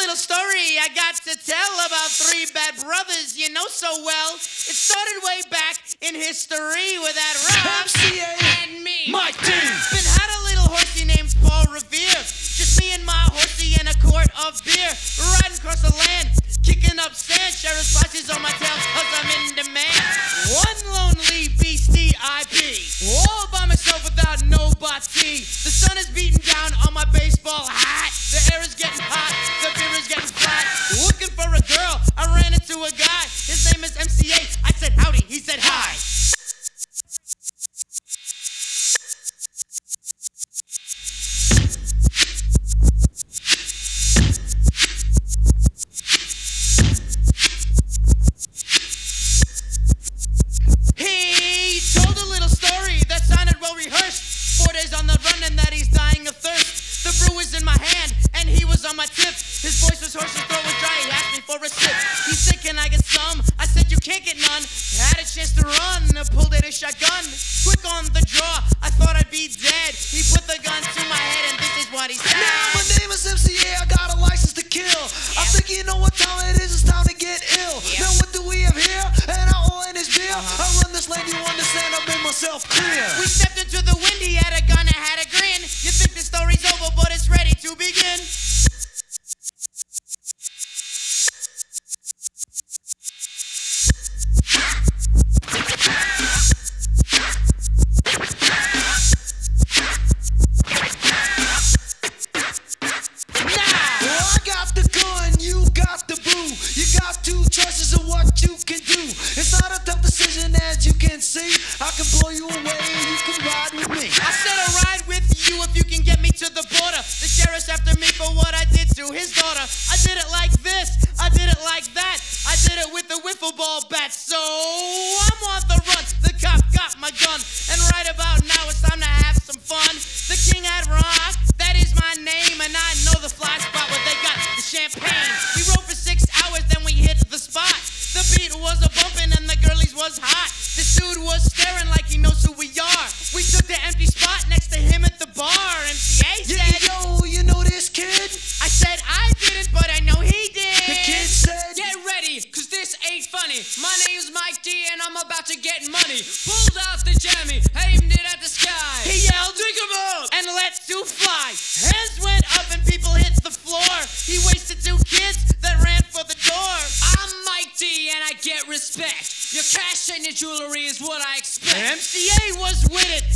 little story I got to tell about three bad brothers you know so well. It started way back in history with that Rob MCA and me. Mike D. Been had a little horsey named Paul Revere. Just me and my horsey and a quart of beer. Riding across the land, kicking up sand. Sheriff's posses on my tail cause I'm in demand. One lonely beastie I be. All by myself without nobody. The sun is beating down on my baseball hat. The air is getting hot, the beer is getting flat. Looking for a girl, I ran into a guy. His name is MCA. I said howdy, he said hi. He told a little story that sounded well rehearsed. 4 days on the run and that he's dying of thirst. The brew was in my hand and he was on my tip. His voice was hoarse, his throat was dry. He asked me for a sip. He said, can I get some? I said, you can't get none. Had a chance to run, pulled out a shotgun. Quick on the draw, I thought I'd be dead. He put the gun to my head and this is what he said. Now my name is MCA, I got a license to kill. I think you know what time it is, it's time to get ill. Now what do we have here? And I oil in his beer. I run this land, you understand, I made myself clear. We stepped into the wind, he had a gun, I had a grin. You think the story's over, but it's ready to begin. Well, I got the gun, you got the brew. You got two choices of what you can do. It's not a tough decision as you can see. I can blow you away, you can ride with me. I said I'll ride with you if you can get me to the border. The sheriff's after me for what I did to his daughter. I did it like this, I did it like that. I did it with a wiffle ball bat. So I'm on the run, the cop got my gun. And right about now it's time to have some fun. The king at rock, that is my name. And I know the fly spot where they got the champagne. We rode for 6 hours, then we hit the spot. The beat was a bumpin' and the girlies was hot. This dude was staring like he knows who we are. We took the empty spot next to him at the bar. MCA said, Yeah, yo, you know this kid? I said I didn't, but I know he did. The kid said, Get ready, cause this ain't funny. My name's Mike D and I'm about to get money. Pulled out the jammy, aimed it at the sky. He yelled, Dig 'em up! and let two fly. Hands went up and people hit the floor. He wasted two kids that ran for the door. I'm Mike D and I get respect. Your cash and your jewelry is what I expect. MCA was with it.